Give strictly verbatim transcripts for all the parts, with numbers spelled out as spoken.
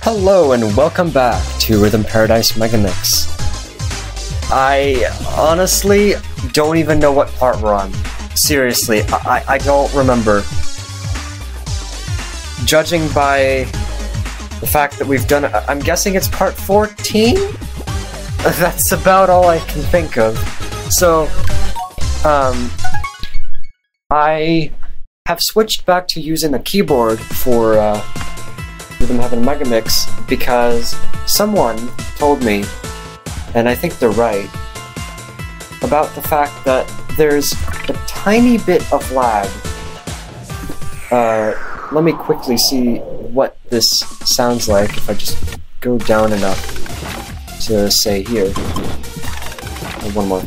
Hello and welcome back to Rhythm Paradise Megamix. I honestly don't even know what part we're on. Seriously, I, I don't remember. Judging by the fact that we've done, I'm guessing it's part fourteen? That's about all I can think of. So, um, I have switched back to using the keyboard for, uh, Rhythm Heaven Megamix because someone told me, and I think they're right, about the fact that there's a tiny bit of lag. Uh, let me quickly see what this sounds like if I just go down enough to say here. Oh, one more.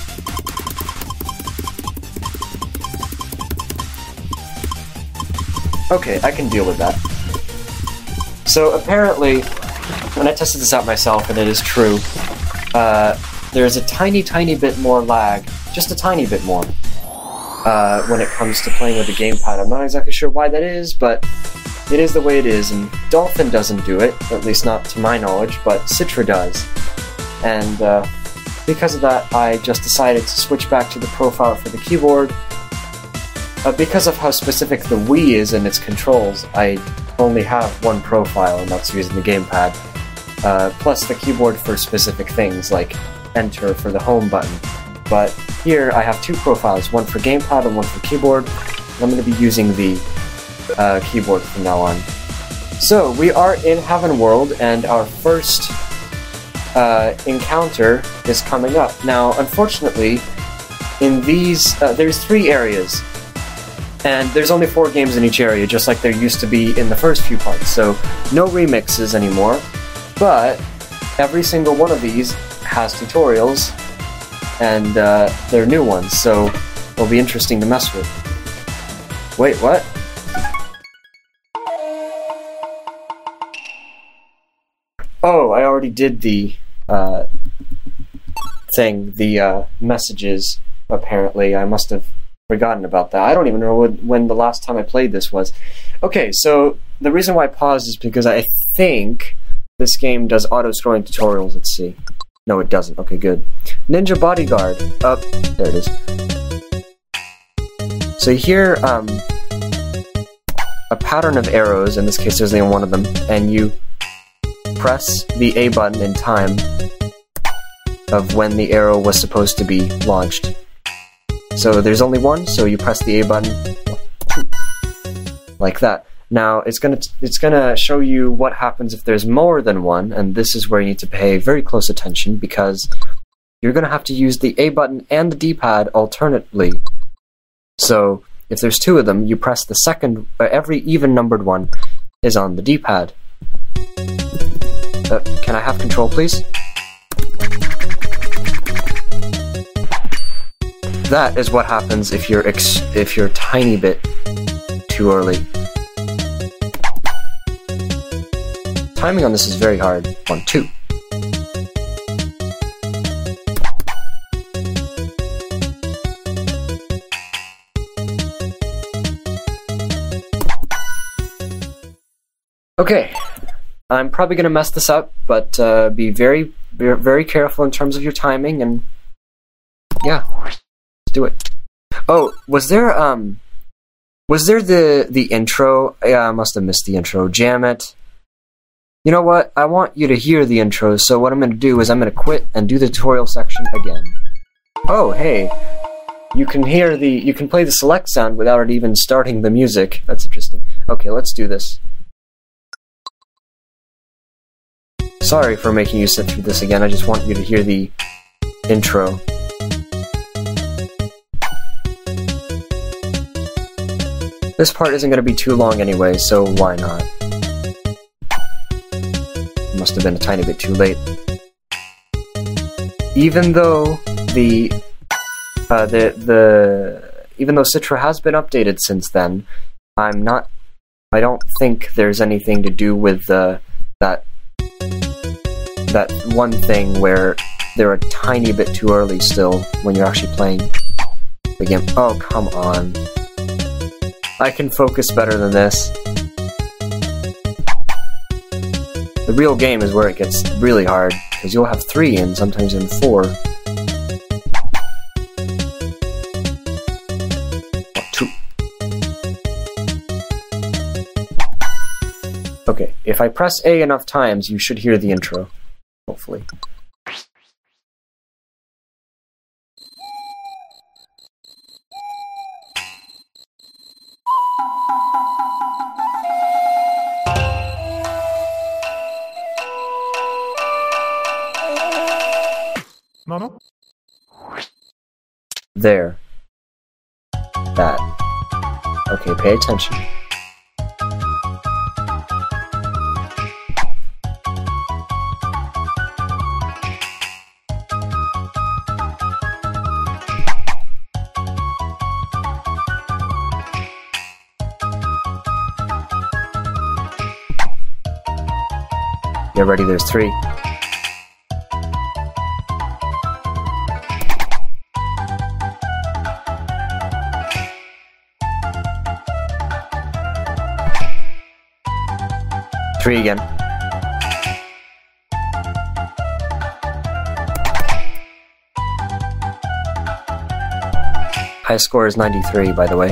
Okay, I can deal with that. So apparently, when I tested this out myself, and it is true, uh, there's a tiny, tiny bit more lag, just a tiny bit more, uh, when it comes to playing with the gamepad. I'm not exactly sure why that is, but it is the way it is, and Dolphin doesn't do it, at least not to my knowledge, but Citra does. And uh, because of that, I just decided to switch back to the profile for the keyboard. Uh, because of how specific the Wii is in its controls, I only have one profile, and that's using the gamepad, uh, plus the keyboard for specific things, like enter for the home button. But here I have two profiles, one for gamepad and one for keyboard. I'm going to be using the uh, keyboard from now on. So, we are in Heaven World, and our first uh, encounter is coming up. Now, unfortunately, in these, uh, there's three areas. And there's only four games in each area, just like there used to be in the first few parts, so no remixes anymore, but every single one of these has tutorials, and uh, they're new ones, so it'll be interesting to mess with. Wait, what? Oh, I already did the uh, thing, the uh, messages, apparently. I must have forgotten about that. I don't even know when, when the last time I played this was. Okay, so the reason why I paused is because I think this game does auto-scrolling tutorials. Let's see. No, it doesn't. Okay, good. Ninja Bodyguard. Up. Oh, there it is. So here, um, a pattern of arrows, in this case there's only one of them, and you press the A button in time of when the arrow was supposed to be launched. So there's only one, so you press the A button, like that. Now, it's gonna it's gonna show you what happens if there's more than one, and this is where you need to pay very close attention, because you're gonna have to use the A button and the D-pad alternately. So, if there's two of them, you press the second, uh, every even-numbered one is on the D-pad. Uh, can I have control, please? That is what happens if you're ex if you're a tiny bit too early. Timing on this is very hard. One, two. Okay, I'm probably gonna mess this up, but uh, be very, very careful in terms of your timing, and yeah. Do it. Oh, was there um was there the the intro? Yeah, I must have missed the intro. Jam it. You know what? I want you to hear the intro, so what I'm gonna do is I'm gonna quit and do the tutorial section again. Oh, hey. You can hear the you can play the select sound without even starting the music. That's interesting. Okay, let's do this. Sorry for making you sit through this again. I just want you to hear the intro. This part isn't going to be too long anyway, so why not? Must have been a tiny bit too late. Even though the uh, the the even though Citra has been updated since then, I'm not. I don't think there's anything to do with the that that one thing where they're a tiny bit too early still when you're actually playing the game. Oh, come on. I can focus better than this. The real game is where it gets really hard, because you'll have three and sometimes in four. Two. Okay, if I press A enough times, you should hear the intro. Hopefully. Momo? There. That. Okay, pay attention. Get ready, there's three. Three again. High score is ninety-three, by the way.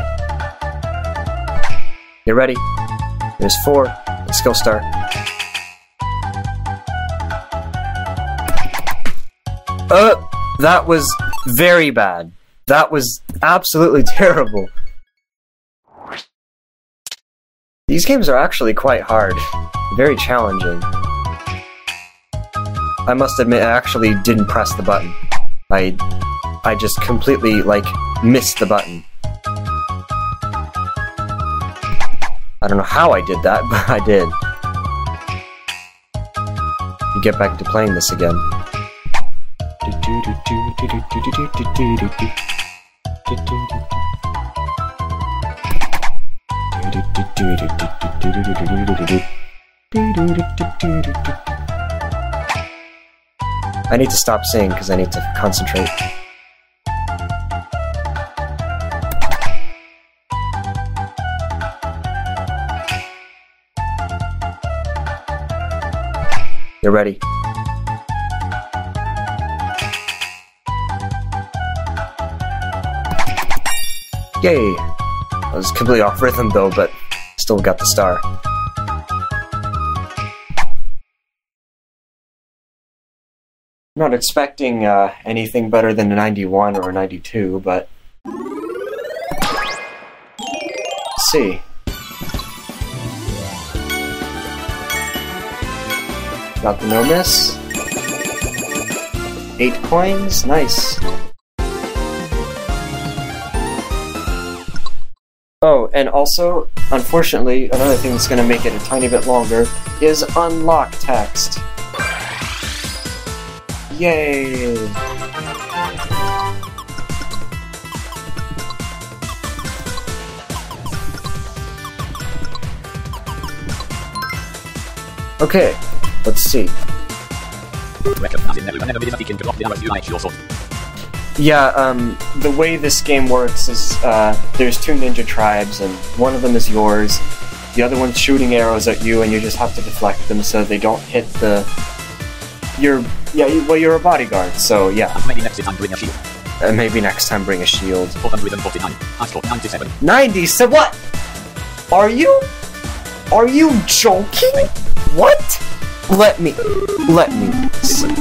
Get ready. There's four. Let's go start. Uh, that was very bad. That was absolutely terrible. These games are actually quite hard. Very challenging. I must admit, I actually didn't press the button. I... I just completely, like, missed the button. I don't know how I did that, but I did. You get back to playing this again. I need to stop singing because I need to concentrate. You're ready. Yay! I was completely off rhythm though, but still got the star. I'm not expecting uh, anything better than a ninety-one or a ninety-two, but... Let's see. Got the no miss. Eight coins, nice. Oh, and also, unfortunately, another thing that's going to make it a tiny bit longer is unlock text. Yay! Okay, let's see. Yeah, um, the way this game works is, uh, there's two ninja tribes, and one of them is yours. The other one's shooting arrows at you, and you just have to deflect them so they don't hit the... You're... Yeah, you, well, you're a bodyguard, so yeah. Maybe next time bring a shield. Uh, maybe next time bring a shield. four hundred forty-nine. I scored ninety-seven. ninety? So what? Are you... Are you joking? What? Let me... Let me see.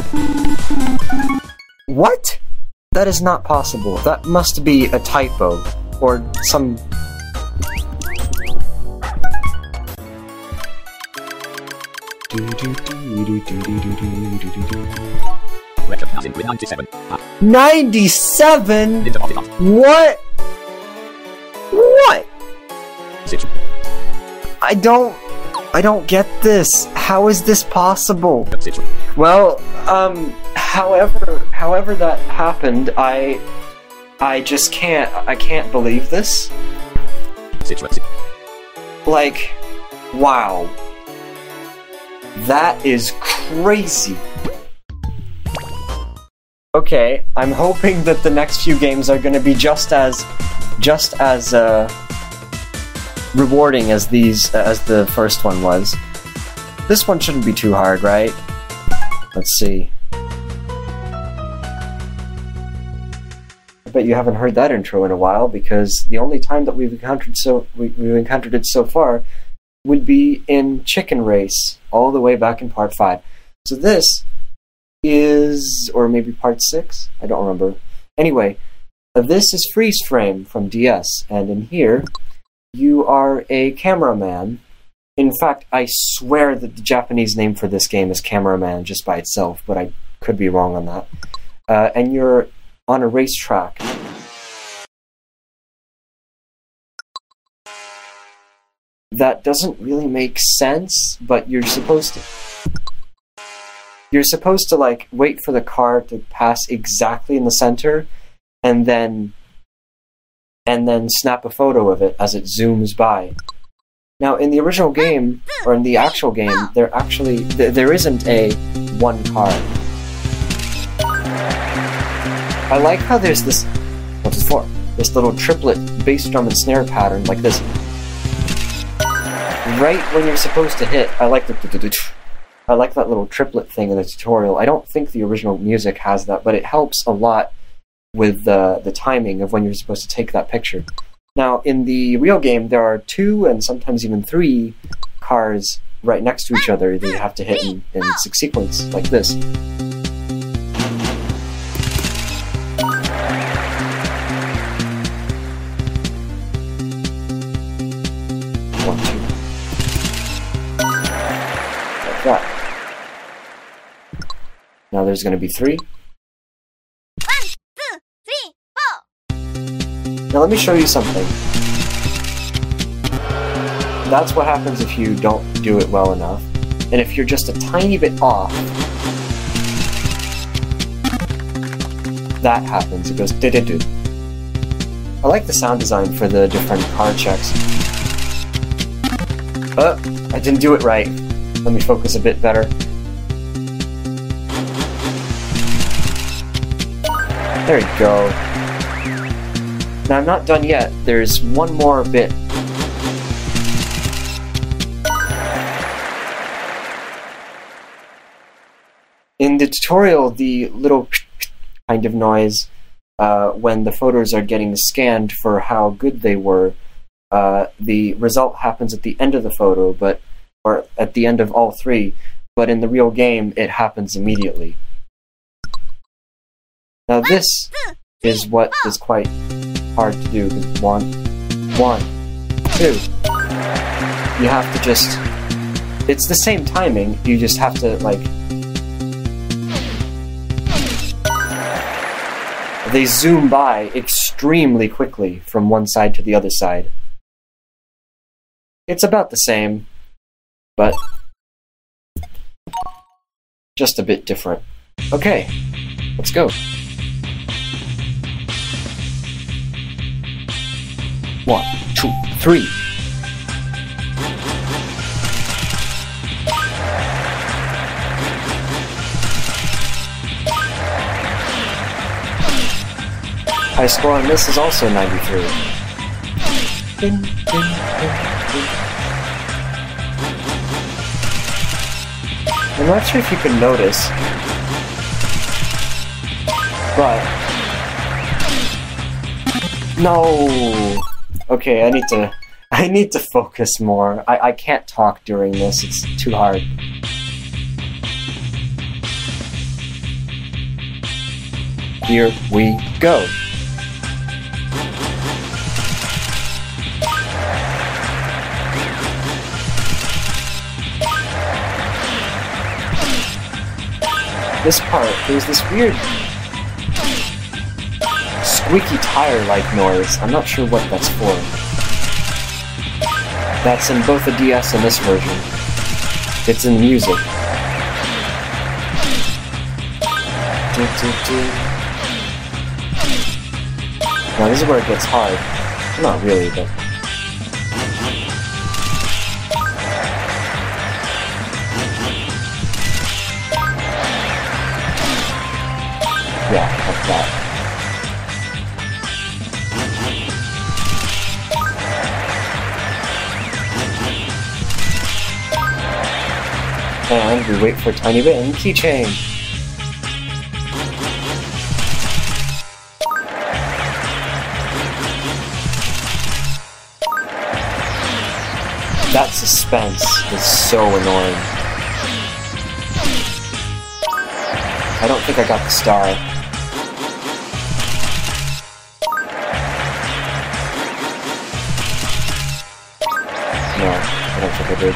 What? That is not possible. That must be a typo. Or some... Recognizing with ninety-seven. ninety-seven? What? What? I don't... I don't get this. How is this possible? Well, um, however, however that happened, I... I just can't... I can't believe this. Like, wow. That is crazy. Okay, I'm hoping that the next few games are going to be just as, just as uh, rewarding as these, uh, as the first one was. This one shouldn't be too hard, right? Let's see. I bet you haven't heard that intro in a while, because the only time that we've encountered so we, we've encountered it so far would be in Chicken Race, all the way back in part five. So this is, or maybe part six? I don't remember. Anyway, uh, this is Freeze Frame from D S, and in here, you are a cameraman. In fact, I swear that the Japanese name for this game is Cameraman just by itself, but I could be wrong on that. Uh, and you're on a racetrack. That doesn't really make sense, but you're supposed to... You're supposed to, like, wait for the car to pass exactly in the center, and then... and then snap a photo of it as it zooms by. Now, in the original game, or in the actual game, there actually th there isn't a one car. I like how there's this, what's it for? This little triplet bass drum and snare pattern like this. Right when you're supposed to hit, I like the I like that little triplet thing in the tutorial. I don't think the original music has that, but it helps a lot with the the timing of when you're supposed to take that picture. Now, in the real game, there are two and sometimes even three cars right next to each other that you have to hit in, in sequence, like this. One, two. Like that. Now there's going to be three. Now let me show you something. That's what happens if you don't do it well enough. And if you're just a tiny bit off, that happens. It goes do-do-do. I like the sound design for the different car checks. Oh, I didn't do it right. Let me focus a bit better. There you go. Now, I'm not done yet. There's one more bit. In the tutorial, the little kind of noise uh, when the photos are getting scanned for how good they were, uh, the result happens at the end of the photo, but or at the end of all three, but in the real game, it happens immediately. Now, this is what is quite hard to do. One, one, two. You have to just... It's the same timing, you just have to, like... They zoom by extremely quickly from one side to the other side. It's about the same, but just a bit different. Okay, let's go. One, two, three. High score on this is also ninety-three. Ding, ding, ding, ding. I'm not sure if you can notice, but... No! Okay, I need to... I need to focus more. I, I can't talk during this, it's too hard. Here we go. This part, there's this weird squeaky tire-like noise. I'm not sure what that's for. That's in both the D S and this version. It's in music. Do, do, do. Now this is where it gets hard. Not really, but... Yeah, like that. And we wait for a tiny bit and keychain. That suspense is so annoying. I don't think I got the star. No, I don't think I did.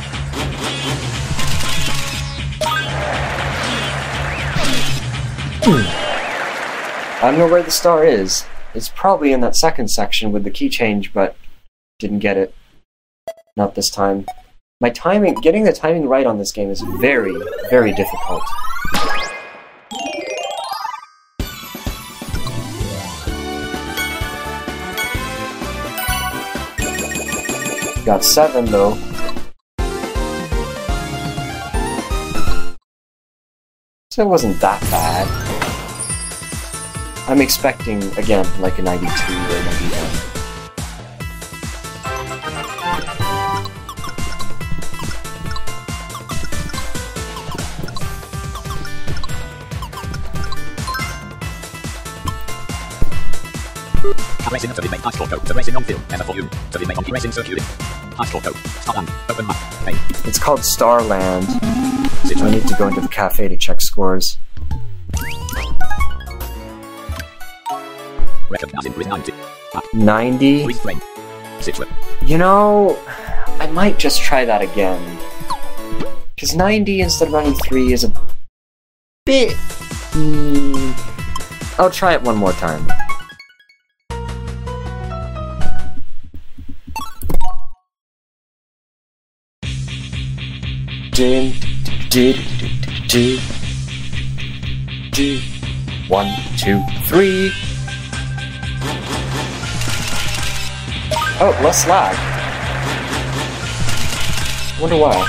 I don't know where the star is. It's probably in that second section with the key change, but didn't get it. Not this time. My timing, getting the timing right on this game is very, very difficult. Got seven though. So it wasn't that bad. I'm expecting, again, like a ninety-two or a ninety-one. Resin to remain Astral Code. The resin on film. Ever volume. To remain on resin circuit. Astral Code. Starland. Open map. Hey. It's called Starland. So I need to go into the cafe to check scores. Recognizing with ninety. ninety? Freeze frame. Citron. You know, I might just try that again. Because ninety instead of ninety-three is a bit... Mm, I'll try it one more time. Did, did, did, did, one, two, three. Oh, less lag. Wonder why.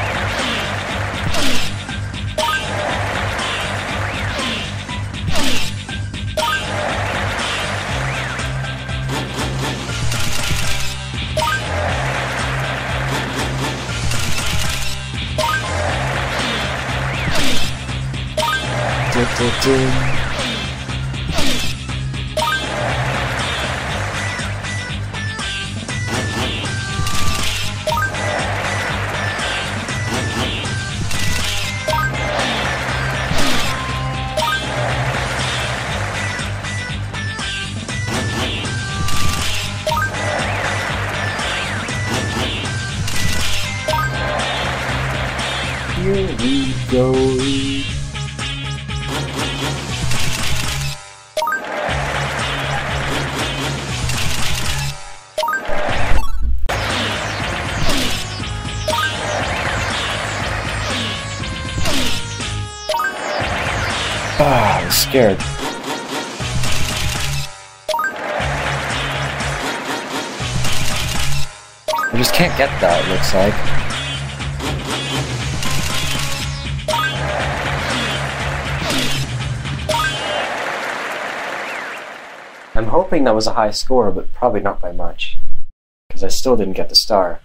Here we go. Ah, I was scared. I just can't get that, it looks like. I'm hoping that was a high score, but probably not by much. Because I still didn't get the star.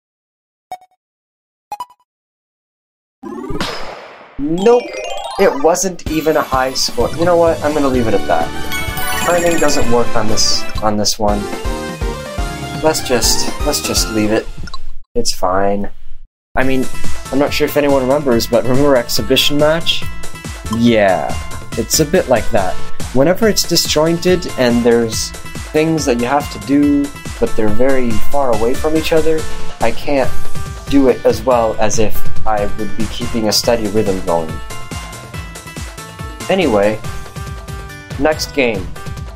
Nope! It wasn't even a high score. You know what? I'm gonna leave it at that. Turning doesn't work on this on this one. Let's just let's just leave it. It's fine. I mean, I'm not sure if anyone remembers, but remember Exhibition Match? Yeah, it's a bit like that. Whenever it's disjointed and there's things that you have to do, but they're very far away from each other, I can't do it as well as if I would be keeping a steady rhythm going. Anyway, next game.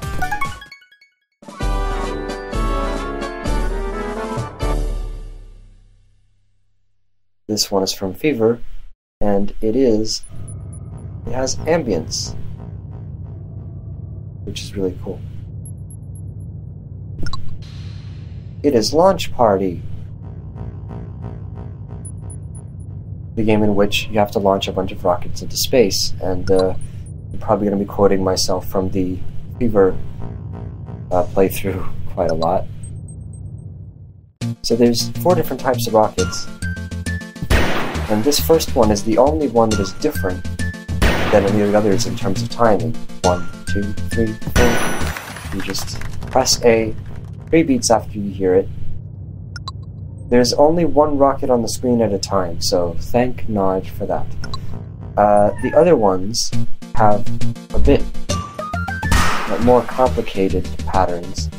This one is from Fever, and it is, it has ambience, which is really cool. It is Launch Party, the game in which you have to launch a bunch of rockets into space, and uh, I'm probably going to be quoting myself from the Fever uh, playthrough quite a lot. So there's four different types of rockets. And this first one is the only one that is different than any of the others in terms of timing. One, two, three, four. You just press A, three beats after you hear it. There's only one rocket on the screen at a time, so thank Nodge for that. Uh, the other ones have a bit more complicated patterns.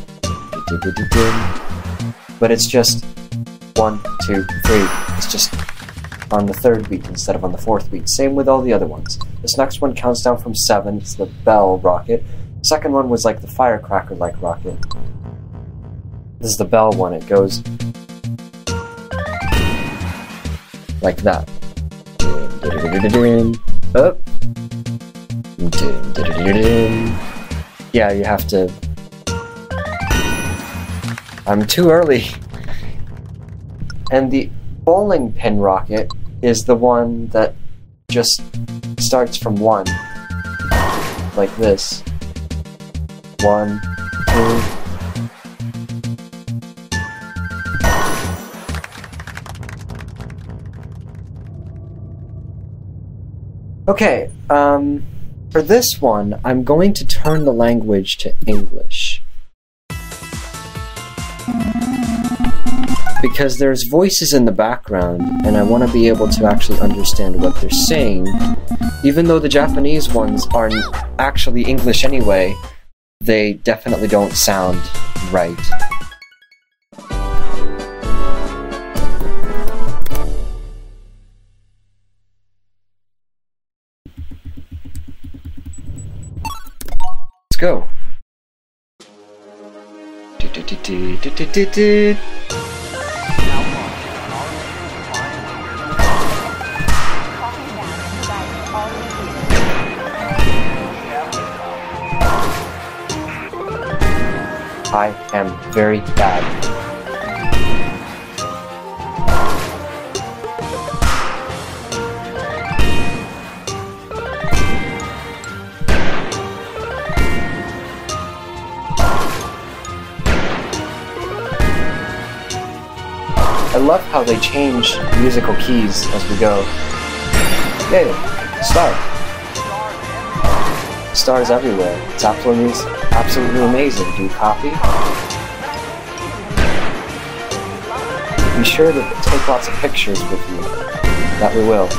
But it's just one, two, three. It's just on the third beat instead of on the fourth beat. Same with all the other ones. This next one counts down from seven. It's the bell rocket. The second one was like the firecracker-like rocket. This is the bell one. It goes like that. Up. Yeah, you have to... I'm too early. And the bowling pin rocket is the one that just starts from one. Like this. One, two... Okay, um, for this one, I'm going to turn the language to English. Because there's voices in the background, and I want to be able to actually understand what they're saying. Even though the Japanese ones aren't actually English anyway, they definitely don't sound right. Go. I am very bad. I love how they change musical keys as we go. Yay! Star! Stars everywhere. It's absolutely, absolutely amazing. Do you copy? Be sure to take lots of pictures with you. That we will.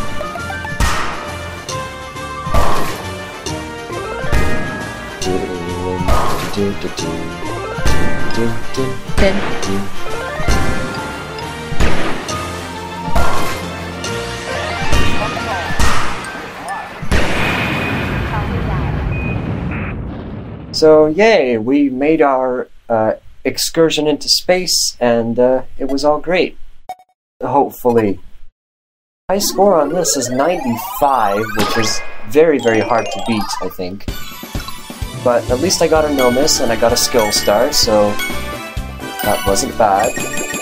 So, yay, we made our uh, excursion into space, and uh, it was all great. Hopefully. My score on this is ninety-five, which is very, very hard to beat, I think. But at least I got a no miss, and I got a skill star, so that wasn't bad.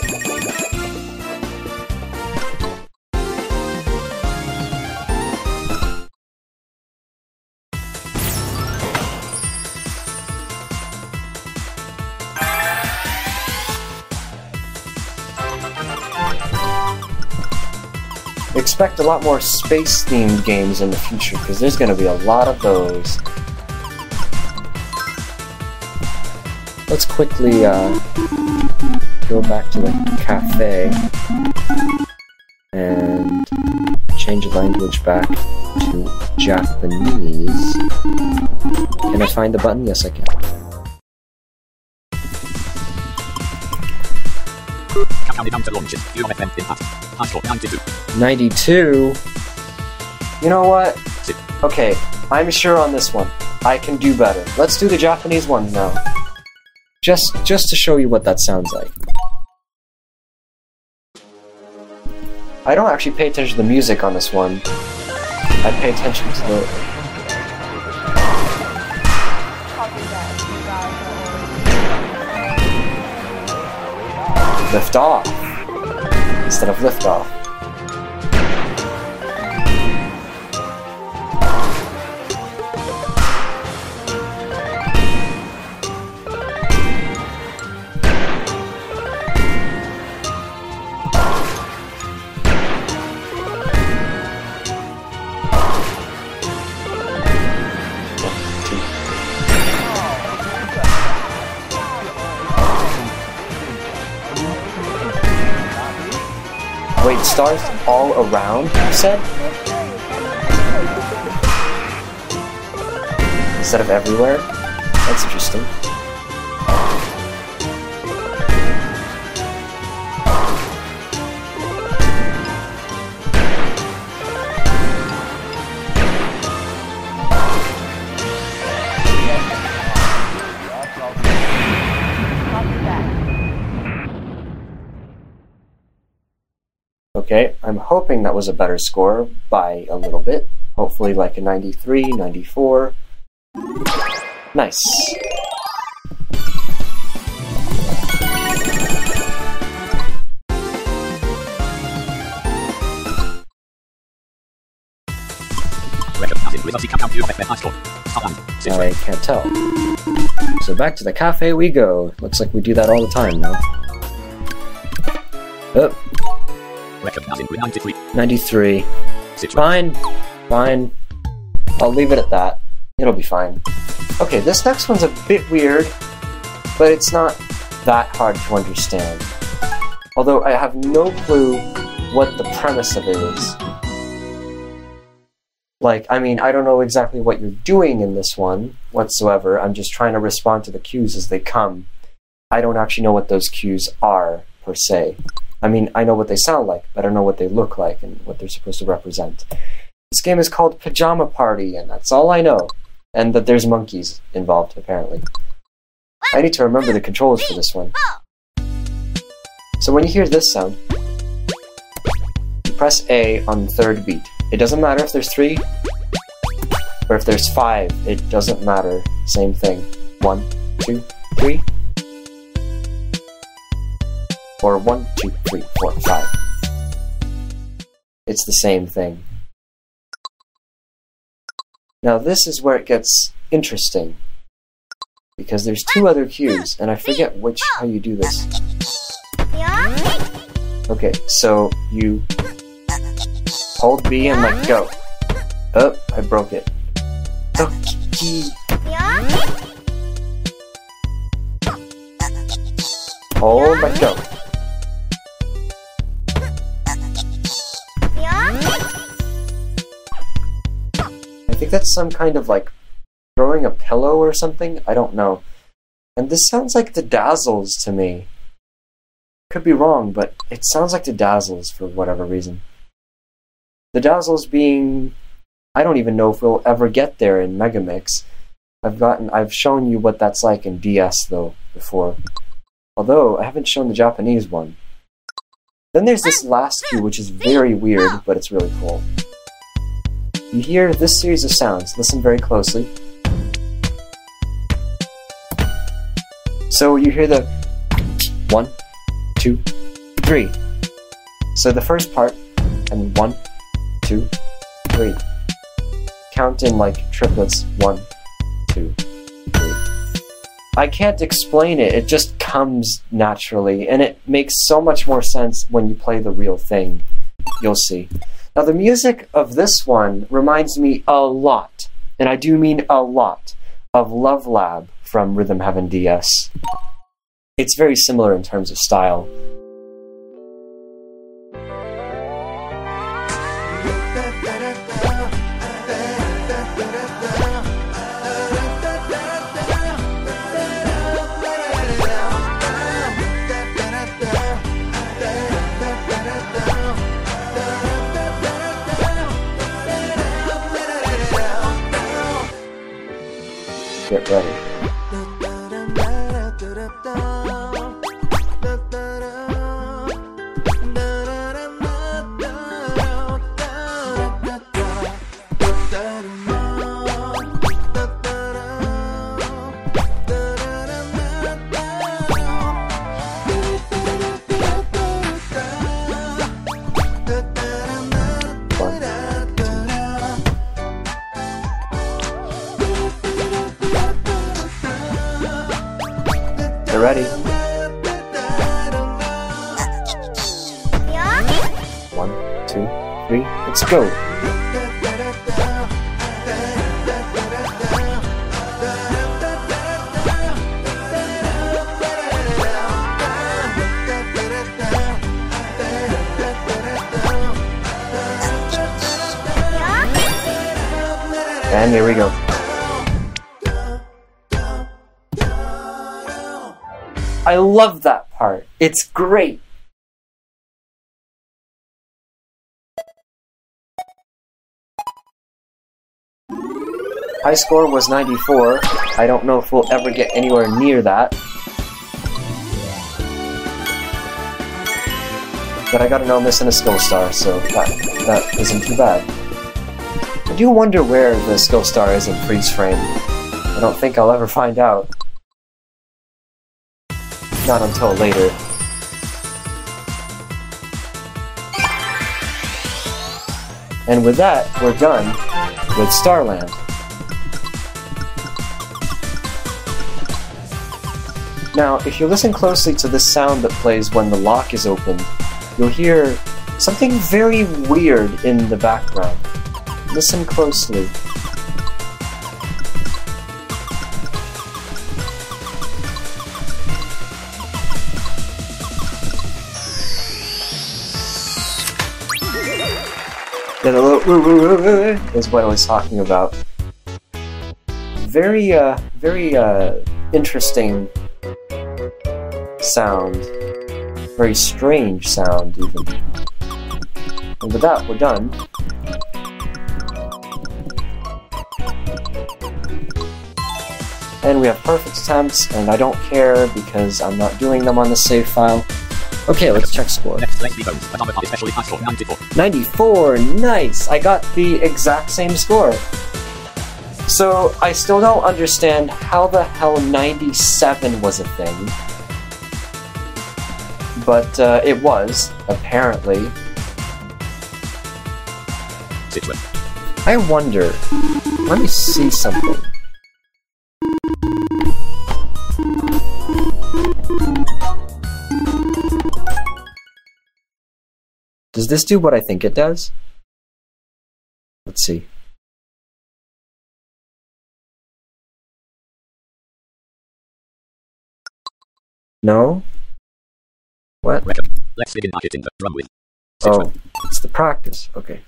Expect a lot more space-themed games in the future, because there's going to be a lot of those. Let's quickly uh, go back to the cafe and change the language back to Japanese. Can I find the button? Yes, I can. Countdown down to launches. U M F M impact. Hardcore ninety-two. ninety-two? You know what? Sit. Okay, I'm sure on this one. I can do better. Let's do the Japanese one now. Just, just to show you what that sounds like. I don't actually pay attention to the music on this one. I pay attention to the... Lift off instead of lift off. Wait, stars all around, you said? Instead of everywhere? That's interesting. Okay, I'm hoping that was a better score by a little bit. Hopefully like a ninety-three, ninety-four. Nice. I can't tell. So back to the cafe we go. Looks like we do that all the time now. Oh. ninety-three. Fine. Fine. I'll leave it at that. It'll be fine. Okay, this next one's a bit weird, but it's not that hard to understand. Although I have no clue what the premise of it is. Like, I mean, I don't know exactly what you're doing in this one whatsoever. I'm just trying to respond to the cues as they come. I don't actually know what those cues are, per se. I mean, I know what they sound like, but I don't know what they look like and what they're supposed to represent. This game is called Pajama Party, and that's all I know. And that there's monkeys involved, apparently. I need to remember the controls for this one. So when you hear this sound, you press A on the third beat. It doesn't matter if there's three, or if there's five, it doesn't matter. Same thing. One, two, three. Or one, two, three, four, five. It's the same thing. Now this is where it gets interesting, because there's two other cues, and I forget which how you do this. Okay, so you hold B and let go. Oh, I broke it. Okay. Hold, let go. I think that's some kind of like throwing a pillow or something. I don't know. And this sounds like the Dazzles to me. Could be wrong, but it sounds like the Dazzles for whatever reason. The Dazzles being, I don't even know if we'll ever get there in Megamix. I've gotten, I've shown you what that's like in D S though before. Although I haven't shown the Japanese one. Then there's this last cue, which is very weird, but it's really cool. You hear this series of sounds. Listen very closely. So you hear the one, two, three. So the first part, and one, two, three. Count in like triplets. One, two, three. I can't explain it. It just comes naturally, and it makes so much more sense when you play the real thing. You'll see. Now the music of this one reminds me a lot, and I do mean a lot, of Love Lab from Rhythm Heaven D S. It's very similar in terms of style. Get ready. Get ready. One, two, three, let's go. And here we go. I love that part. It's great. High score was ninety-four. I don't know if we'll ever get anywhere near that. But I got a no miss and a skill star, so that, that isn't too bad. I do wonder where the skill star is in freeze frame. I don't think I'll ever find out. Not until later. And with that, we're done with Starland. Now, if you listen closely to the sound that plays when the lock is open, you'll hear something very weird in the background. Listen closely. Yeah, the little is what I was talking about. Very, uh, very, uh, interesting sound. Very strange sound, even. And with that, we're done. And we have perfect attempts, and I don't care because I'm not doing them on the save file. Okay, let's check score. Next, let's be bones. Atomic Heart especially high score, ninety-four. ninety-four, nice! I got the exact same score. So, I still don't understand how the hell ninety-seven was a thing. But, uh, it was, apparently. Situation. I wonder... Let me see something. Does this do what I think it does? Let's see. No? What? Let's begin marketing the drum with. Oh, it's the practice. Okay.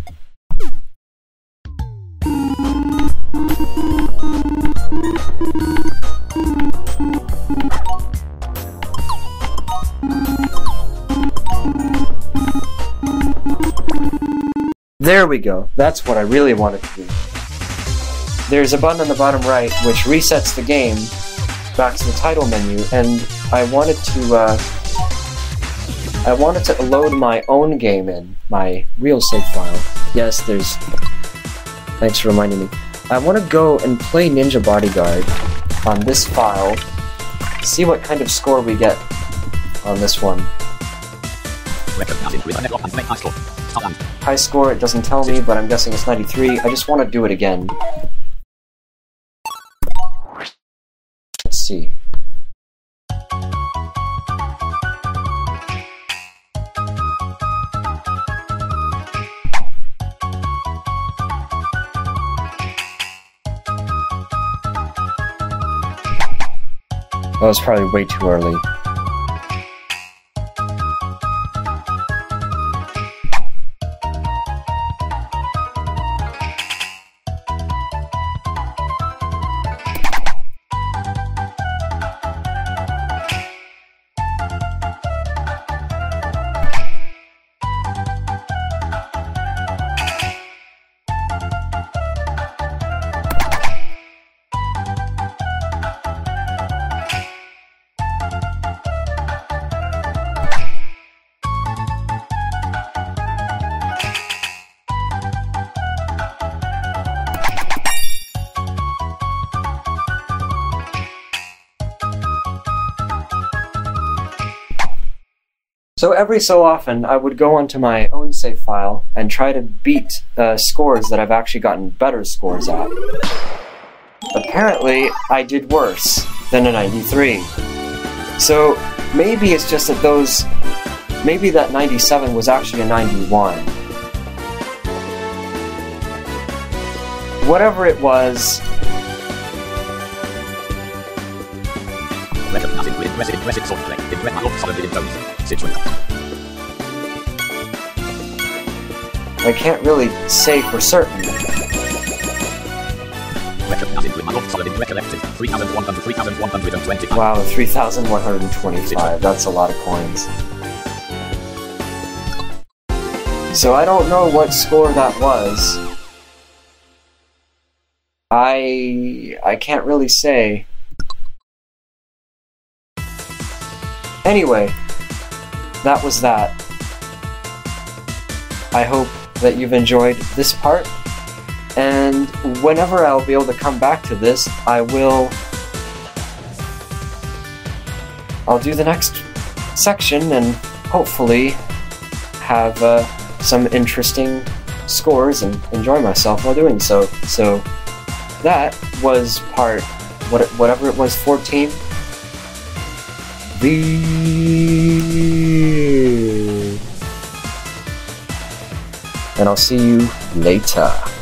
There we go. That's what I really wanted to do. There's a button on the bottom right which resets the game back to the title menu, and I wanted to, uh, I wanted to load my own game in, my real save file. Yes, there's... Thanks for reminding me. I want to go and play Ninja Bodyguard on this file, see what kind of score we get on this one. High score, it doesn't tell me, but I'm guessing it's ninety-three. I just want to do it again. Let's see. That was probably way too early. So every so often, I would go onto my own save file and try to beat uh, scores that I've actually gotten better scores at. Apparently, I did worse than a ninety-three. So maybe it's just that those... Maybe that ninety-seven was actually a ninety-one. Whatever it was... Recognizing with impressive, impressive sword play. Impressive of solid within bones. Situation. I can't really say for certain. record as in with my rock solid in recollected. three thousand one hundred, three thousand one hundred twenty-five. Wow, three thousand one hundred twenty-five. That's a lot of coins. So I don't know what score that was. I... I can't really say. Anyway, that was that. I hope that you've enjoyed this part, and whenever I'll be able to come back to this, I will... I'll do the next section and hopefully have uh, some interesting scores and enjoy myself while doing so. So that was part, what, whatever it was, fourteen. The... And I'll see you later.